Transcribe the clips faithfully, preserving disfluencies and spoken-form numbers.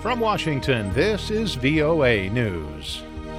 From Washington, this is V O A News.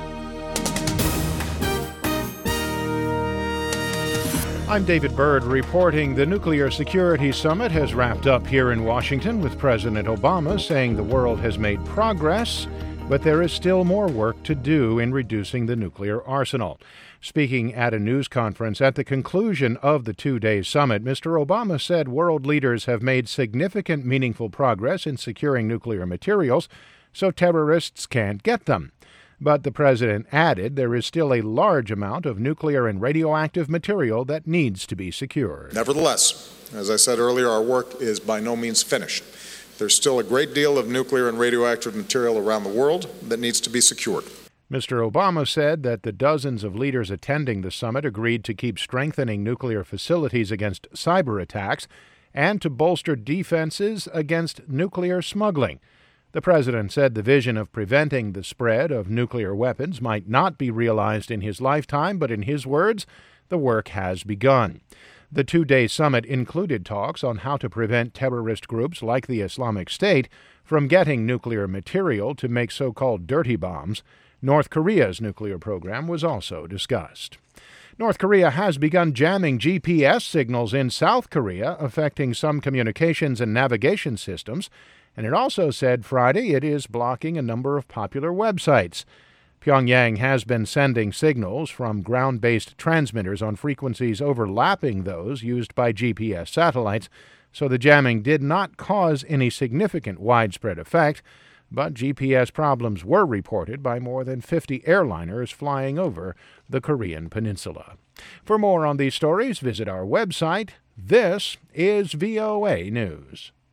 I'm David Byrd reporting the Nuclear Security Summit has wrapped up here in Washington, with President Obama saying the world has made progress, but there is still more work to do in reducing the nuclear arsenal. Speaking at a news conference at the conclusion of the two-day summit, Mister Obama said world leaders have made significant, meaningful progress in securing nuclear materials so terrorists can't get them. But the president added there is still a large amount of nuclear and radioactive material that needs to be secured. Nevertheless, as I said earlier, our work is by no means finished. There's still a great deal of nuclear and radioactive material around the world that needs to be secured. Mister Obama said that the dozens of leaders attending the summit agreed to keep strengthening nuclear facilities against cyber attacks and to bolster defenses against nuclear smuggling. The president said the vision of preventing the spread of nuclear weapons might not be realized in his lifetime, but in his words, the work has begun. The two-day summit included talks on how to prevent terrorist groups like the Islamic State from getting nuclear material to make so-called dirty bombs. North Korea's nuclear program was also discussed. North Korea has begun jamming G P S signals in South Korea, affecting some communications and navigation systems, and it also said Friday it is blocking a number of popular websites. Pyongyang has been sending signals from ground-based transmitters on frequencies overlapping those used by G P S satellites, so the jamming did not cause any significant widespread effect, but G P S problems were reported by more than fifty airliners flying over the Korean peninsula. For more on these stories, visit our website. This is V O A News.